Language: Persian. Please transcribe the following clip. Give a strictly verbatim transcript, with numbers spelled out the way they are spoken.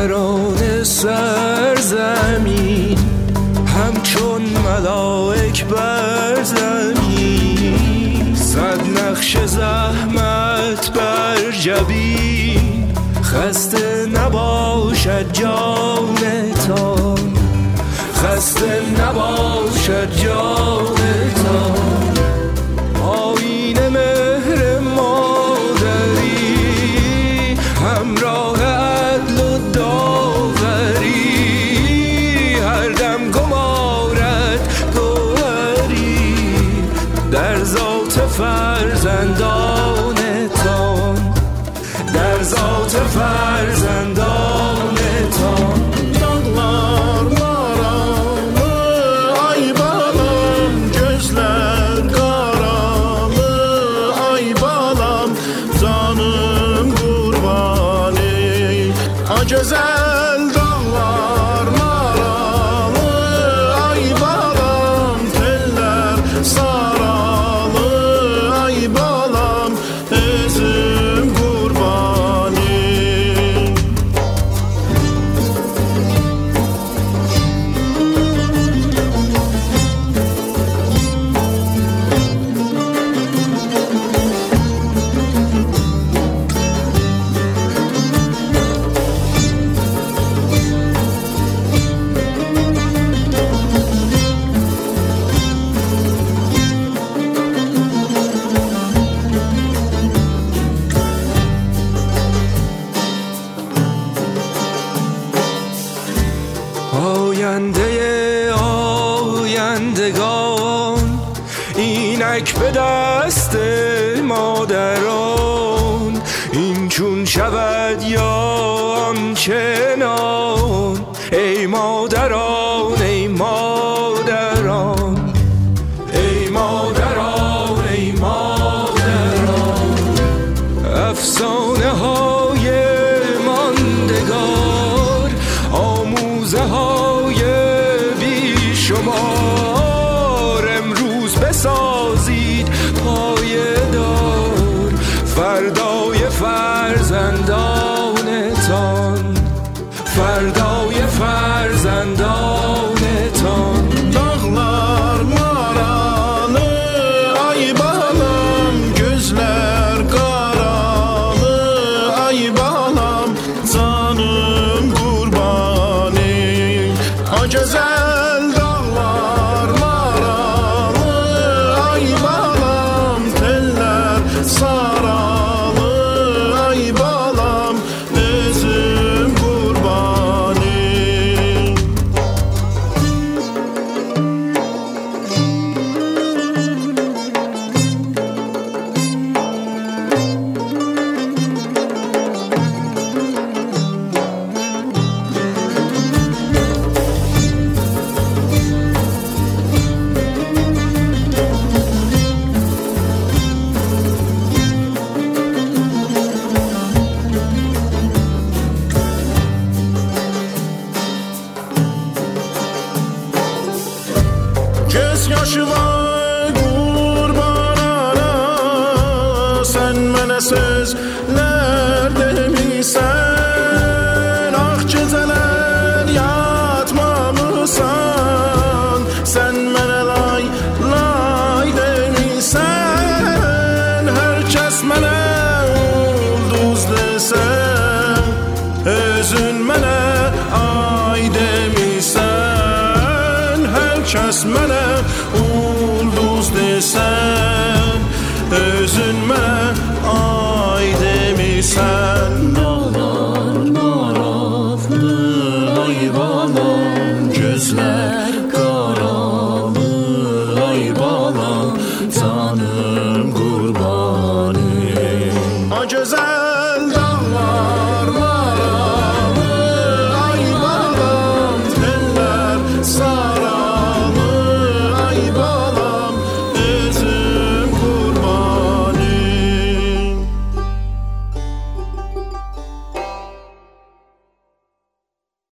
مادران سرزمین همچون ملائک بر زمین، صد نقش زحمت بر جبین، خسته نباشد جانتان، خسته نباشد جانتان. آیین مهر مادری همراه عدل و داوری، هر دم گمارد گوهری در ذات فرزندانتان، در ذات فرزندانتان. Güzel dağlar maralı, ay balam teller saralı, ay balam özüm kurbani. آینده آیندگان اینک به دست مادران، این چون شود یا آنچنان. ای مادران ای مادران، ای مادران ای مادران، افسانه های ماندگار، آموزه های بی شمار، امروز بسازید پایدار فردای فرزندانتان، فردای فرزندانتان. Dağlar maralı, ay balam gözler karalı, ay balam canım kurbani. O güzel dağlar maralı, ay balam teller saralı, ay balam özüm kurbani. Göz yaşıma kurban ana, sen mənə sözlər demisən, ah gecələr yatmamısan, sen mənə lay lay demisən, hər kəs mənə ulduz desən, özün mənə ay demisən, hər kəs mənə ulduz desən, özün mənə ay demisən. Dağlar maraqlı, ay balam gözlər qaralı, ay balam canım qurbani. O gözəl